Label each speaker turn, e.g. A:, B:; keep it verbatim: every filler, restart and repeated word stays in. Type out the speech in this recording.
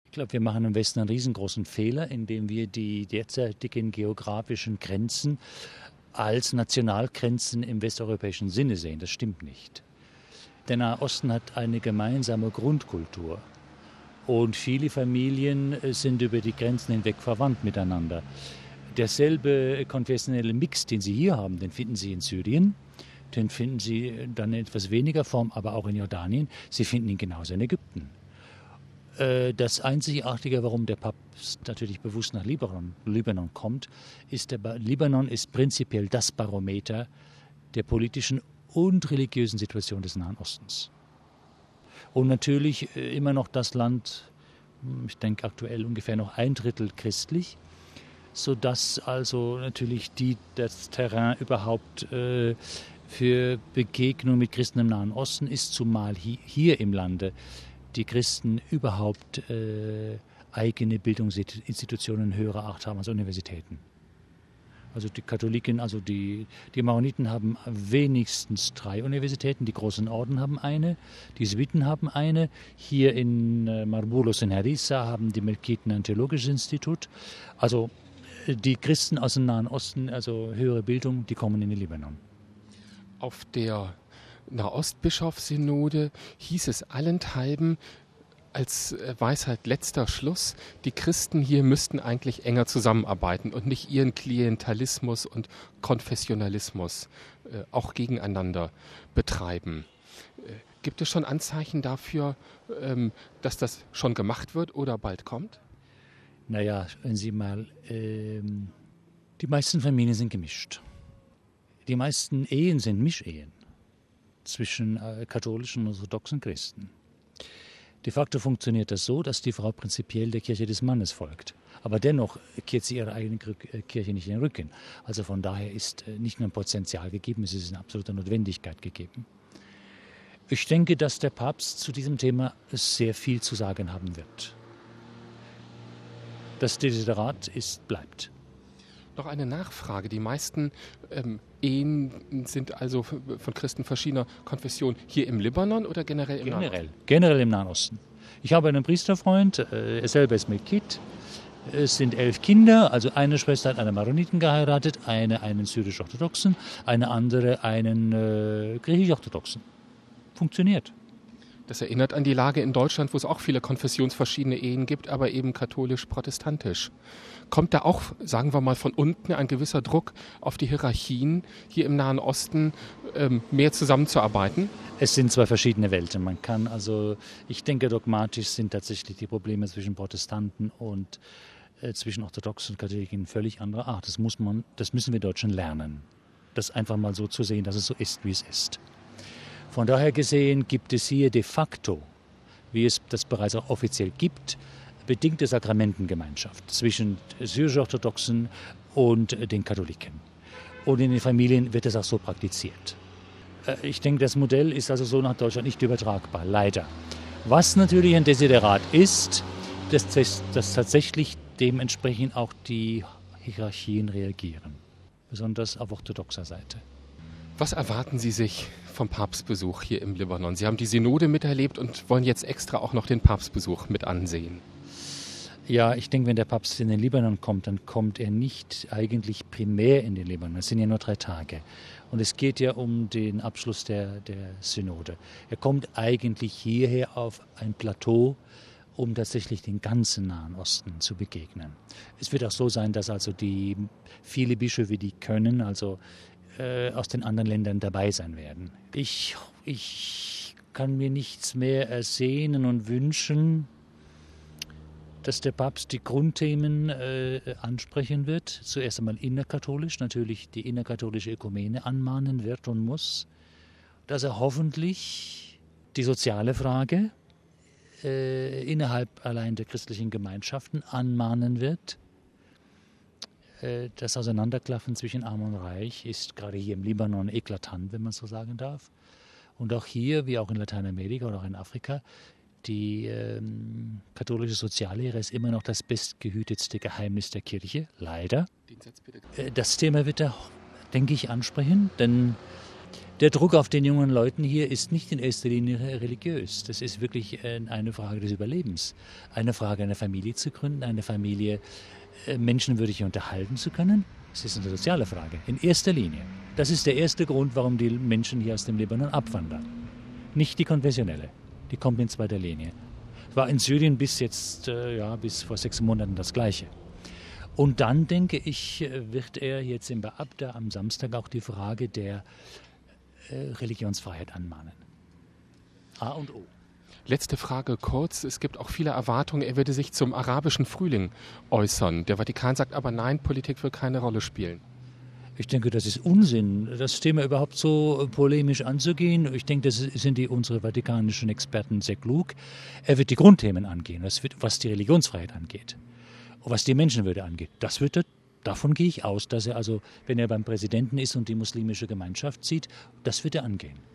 A: Ich glaube, wir machen im Westen einen riesengroßen Fehler, indem wir die derzeitigen geografischen Grenzen als Nationalgrenzen im westeuropäischen Sinne sehen. Das stimmt nicht. Der Nahe Osten hat eine gemeinsame Grundkultur. Und viele Familien sind über die Grenzen hinweg verwandt miteinander. Derselbe konfessionelle Mix, den Sie hier haben, den finden Sie in Syrien. Den finden Sie dann in etwas weniger Form, aber auch in Jordanien. Sie finden ihn genauso in Ägypten. Das Einzigartige, warum der Papst natürlich bewusst nach Libanon, Libanon kommt, ist, der Libanon ist prinzipiell das Barometer der politischen und religiösen Situation des Nahen Ostens. Und natürlich immer noch das Land, ich denke aktuell ungefähr noch ein Drittel christlich, sodass also natürlich die, das Terrain überhaupt äh, für Begegnung mit Christen im Nahen Osten ist, zumal hi, hier im Lande die Christen überhaupt äh, eigene Bildungsinstitutionen höherer Art haben als Universitäten. Also die Katholiken, also die, die Maroniten haben wenigstens drei Universitäten, die großen Orden haben eine, die Jesuiten haben eine, hier in äh, Marburlos in Harissa haben die Melkiten ein theologisches Institut. Also äh, die Christen aus dem Nahen Osten, also höhere Bildung, die kommen in den Libanon.
B: Auf der Nahostbischofssynode hieß es allenthalben als Weisheit letzter Schluss, die Christen hier müssten eigentlich enger zusammenarbeiten und nicht ihren Klientelismus und Konfessionalismus äh, auch gegeneinander betreiben. Äh, gibt es schon Anzeichen dafür, ähm, dass das schon gemacht wird oder bald kommt?
A: Naja, wenn Sie mal, ähm, die meisten Familien sind gemischt. Die meisten Ehen sind Mischehen zwischen äh, katholischen und orthodoxen Christen. De facto funktioniert das so, dass die Frau prinzipiell der Kirche des Mannes folgt. Aber dennoch kehrt sie ihre eigene Kirche nicht in den Rücken. Also von daher ist nicht nur ein Potenzial gegeben, es ist eine absolute Notwendigkeit gegeben. Ich denke, dass der Papst zu diesem Thema sehr viel zu sagen haben wird. Das Desiderat ist, bleibt.
B: Noch eine Nachfrage. Die meisten ähm, Ehen sind also von Christen verschiedener Konfession hier im Libanon oder generell im
A: generell,
B: Nahen Osten?
A: Generell im Nahen Osten. Ich habe einen Priesterfreund, äh, er selber ist Melkit. Es sind elf Kinder, also eine Schwester hat einen Maroniten geheiratet, eine einen syrisch-orthodoxen, eine andere einen äh, griechisch-orthodoxen. Funktioniert.
B: Das erinnert an die Lage in Deutschland, wo es auch viele konfessionsverschiedene Ehen gibt, aber eben katholisch-protestantisch. Kommt da auch, sagen wir mal, von unten ein gewisser Druck auf die Hierarchien hier im Nahen Osten, ähm, mehr zusammenzuarbeiten?
A: Es sind zwei verschiedene Welten. Man kann also, ich denke, dogmatisch sind tatsächlich die Probleme zwischen Protestanten und äh, zwischen Orthodoxen und Katholiken völlig anderer Art. Das muss man, das müssen wir Deutschen lernen. Das einfach mal so zu sehen, dass es so ist, wie es ist. Von daher gesehen gibt es hier de facto, wie es das bereits auch offiziell gibt, bedingte Sakramentengemeinschaft zwischen syrisch-orthodoxen und den Katholiken. Und in den Familien wird es auch so praktiziert. Ich denke, das Modell ist also so nach Deutschland nicht übertragbar, leider. Was natürlich ein Desiderat ist, dass, dass tatsächlich dementsprechend auch die Hierarchien reagieren, besonders auf orthodoxer Seite.
B: Was erwarten Sie sich vom Papstbesuch hier im Libanon? Sie haben die Synode miterlebt und wollen jetzt extra auch noch den Papstbesuch mit ansehen.
A: Ja, ich denke, wenn der Papst in den Libanon kommt, dann kommt er nicht eigentlich primär in den Libanon. Es sind ja nur drei Tage. Und es geht ja um den Abschluss der, der Synode. Er kommt eigentlich hierher auf ein Plateau, um tatsächlich den ganzen Nahen Osten zu begegnen. Es wird auch so sein, dass also die viele Bischöfe, die können, also aus den anderen Ländern dabei sein werden. Ich, ich kann mir nichts mehr ersehnen und wünschen, dass der Papst die Grundthemen äh, ansprechen wird. Zuerst einmal innerkatholisch, natürlich die innerkatholische Ökumene anmahnen wird und muss. Dass er hoffentlich die soziale Frage äh, innerhalb allein der christlichen Gemeinschaften anmahnen wird. Das Auseinanderklaffen zwischen Arm und Reich ist gerade hier im Libanon eklatant, wenn man so sagen darf. Und auch hier, wie auch in Lateinamerika oder auch in Afrika, die ähm, katholische Soziallehre ist immer noch das bestgehütetste Geheimnis der Kirche, leider. Das Thema wird er, denke ich, ansprechen, denn Der Druck auf den jungen Leuten hier ist nicht in erster Linie religiös. Das ist wirklich eine Frage des Überlebens. Eine Frage, eine Familie zu gründen, eine Familie menschenwürdig unterhalten zu können. Das ist eine soziale Frage, in erster Linie. Das ist der erste Grund, warum die Menschen hier aus dem Libanon abwandern. Nicht die konfessionelle, die kommt in zweiter Linie. War in Syrien bis jetzt, äh, ja, bis vor sechs Monaten das Gleiche. Und dann, denke ich, wird er jetzt im Beabda am Samstag auch die Frage der äh, Religionsfreiheit anmahnen. A und O.
B: Letzte Frage kurz. Es gibt auch viele Erwartungen, er würde sich zum arabischen Frühling äußern. Der Vatikan sagt aber nein, Politik wird keine Rolle spielen.
A: Ich denke, das ist Unsinn, das Thema überhaupt so polemisch anzugehen. Ich denke, das sind die, unsere vatikanischen Experten sehr klug. Er wird die Grundthemen angehen, was, wird, was die Religionsfreiheit angeht, was die Menschenwürde angeht. Das wird er, davon gehe ich aus, dass er also, wenn er beim Präsidenten ist und die muslimische Gemeinschaft sieht, das wird er angehen.